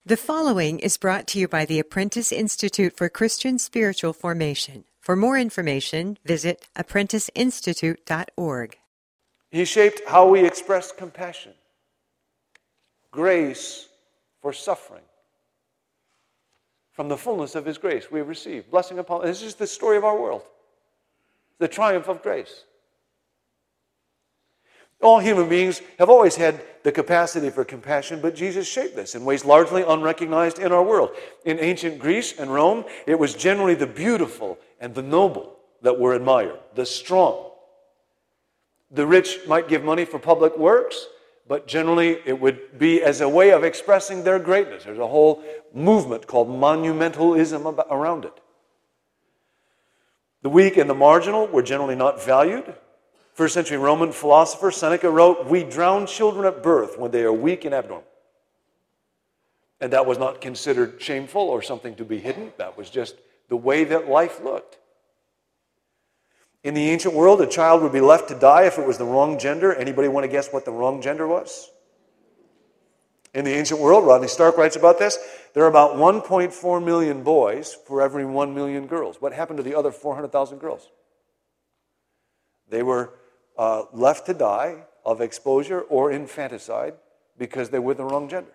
The following is brought to you by the Apprentice Institute for Christian Spiritual Formation. For more information, visit apprenticeinstitute.org. He shaped how we express compassion, grace for suffering. From the fullness of His grace we have received. Blessing upon. This is the story of our world. The triumph of grace. All human beings have always had the capacity for compassion, but Jesus shaped this in ways largely unrecognized in our world. In ancient Greece and Rome, it was generally the beautiful and the noble that were admired, the strong. The rich might give money for public works, but generally it would be as a way of expressing their greatness. There's a whole movement called monumentalism around it. The weak and the marginal were generally not valued. First century Roman philosopher Seneca wrote, "We drown children at birth when they are weak and abnormal." And that was not considered shameful or something to be hidden. That was just the way that life looked. In the ancient world, a child would be left to die if it was the wrong gender. Anybody want to guess what the wrong gender was? In the ancient world, Rodney Stark writes about this, there are about 1.4 million boys for every 1 million girls. What happened to the other 400,000 girls? They were left to die of exposure or infanticide because they were the wrong gender.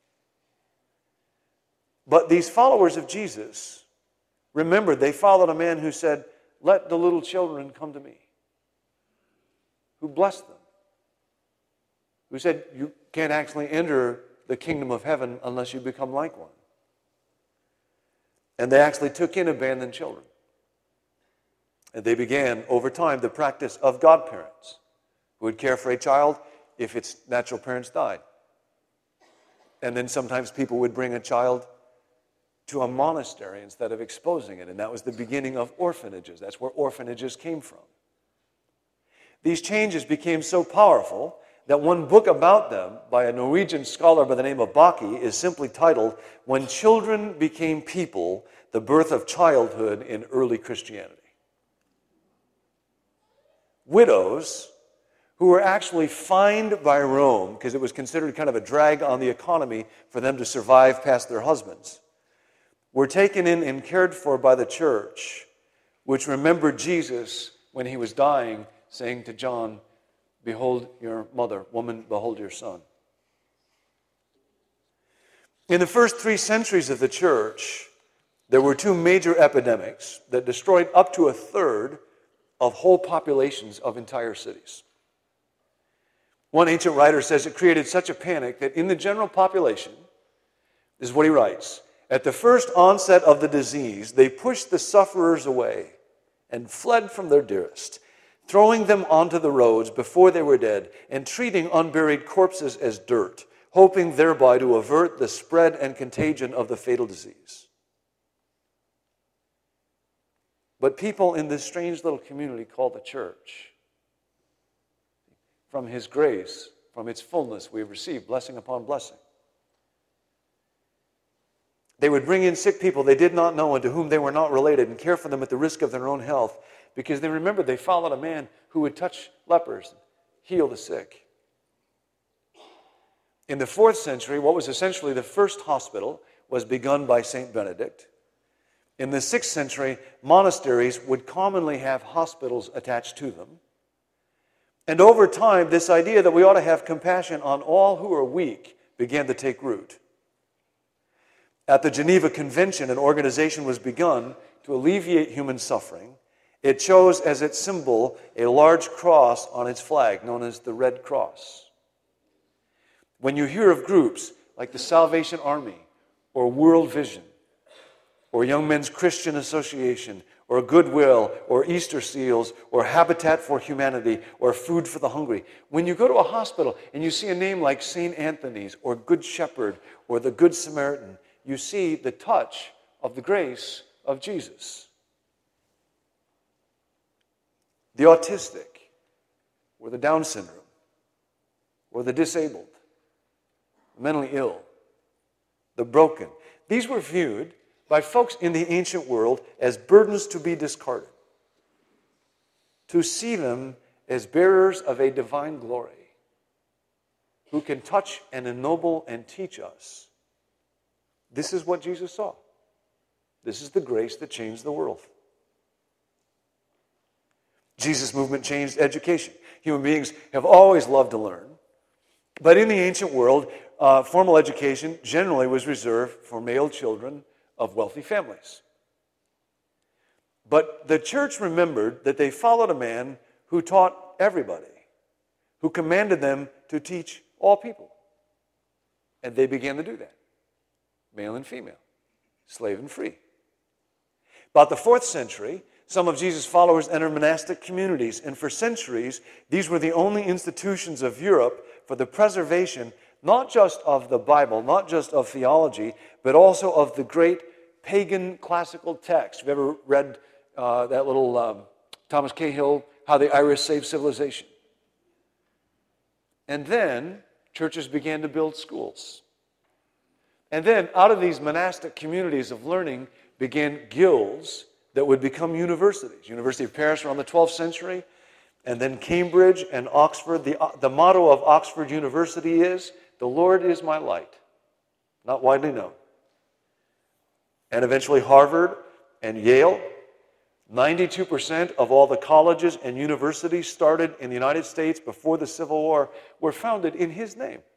But these followers of Jesus, remember, they followed a man who said, "Let the little children come to me," who blessed them, who said, "You can't actually enter the kingdom of heaven unless you become like one." And they actually took in abandoned children. And they began, over time, the practice of godparents who would care for a child if its natural parents died. And then sometimes people would bring a child to a monastery instead of exposing it. And that was the beginning of orphanages. That's where orphanages came from. These changes became so powerful that one book about them by a Norwegian scholar by the name of Bakke is simply titled, "When Children Became People, the Birth of Childhood in Early Christianity." Widows who were actually fined by Rome because it was considered kind of a drag on the economy for them to survive past their husbands, were taken in and cared for by the church, which remembered Jesus when he was dying, saying to John, "Behold your mother, woman, behold your son." In the first 3 centuries of the church, there were 2 major epidemics that destroyed up to a third of whole populations of entire cities. One ancient writer says it created such a panic that in the general population, this is what he writes, "At the first onset of the disease, they pushed the sufferers away and fled from their dearest, throwing them onto the roads before they were dead and treating unburied corpses as dirt, hoping thereby to avert the spread and contagion of the fatal disease." But people in this strange little community called the church, from His grace, from its fullness, we have received blessing upon blessing. They would bring in sick people they did not know and to whom they were not related and care for them at the risk of their own health because they remembered they followed a man who would touch lepers and heal the sick. In the 4th century, what was essentially the first hospital was begun by St. Benedict. In the 6th century, monasteries would commonly have hospitals attached to them. And over time, this idea that we ought to have compassion on all who are weak began to take root. At the Geneva Convention, an organization was begun to alleviate human suffering. It chose as its symbol a large cross on its flag, known as the Red Cross. When you hear of groups like the Salvation Army or World Vision, or Young Men's Christian Association, or Goodwill, or Easter Seals, or Habitat for Humanity, or Food for the Hungry. When you go to a hospital and you see a name like St. Anthony's, or Good Shepherd, or the Good Samaritan, you see the touch of the grace of Jesus. The autistic, or the Down syndrome, or the disabled, the mentally ill, the broken. These were viewed by folks in the ancient world as burdens to be discarded. To see them as bearers of a divine glory who can touch and ennoble and teach us This is what Jesus saw. This is the grace that changed the world. Jesus' movement changed education. Human beings have always loved to learn. But in the ancient world, formal education generally was reserved for male children of wealthy families. But the church remembered that they followed a man who taught everybody, who commanded them to teach all people. And they began to do that, male and female, slave and free. About the 4th century, some of Jesus' followers entered monastic communities, and for centuries, these were the only institutions of Europe for the preservation, not just of the Bible, not just of theology, but also of the great pagan classical texts. Have you ever read that little Thomas Cahill, How the Irish Saved Civilization? And then churches began to build schools. And then out of these monastic communities of learning began guilds that would become universities. University of Paris around the 12th century, and then Cambridge and Oxford. The motto of Oxford University is, "The Lord is my light." Not widely known. And eventually Harvard and Yale. 92% of all the colleges and universities started in the United States before the Civil War were founded in his name.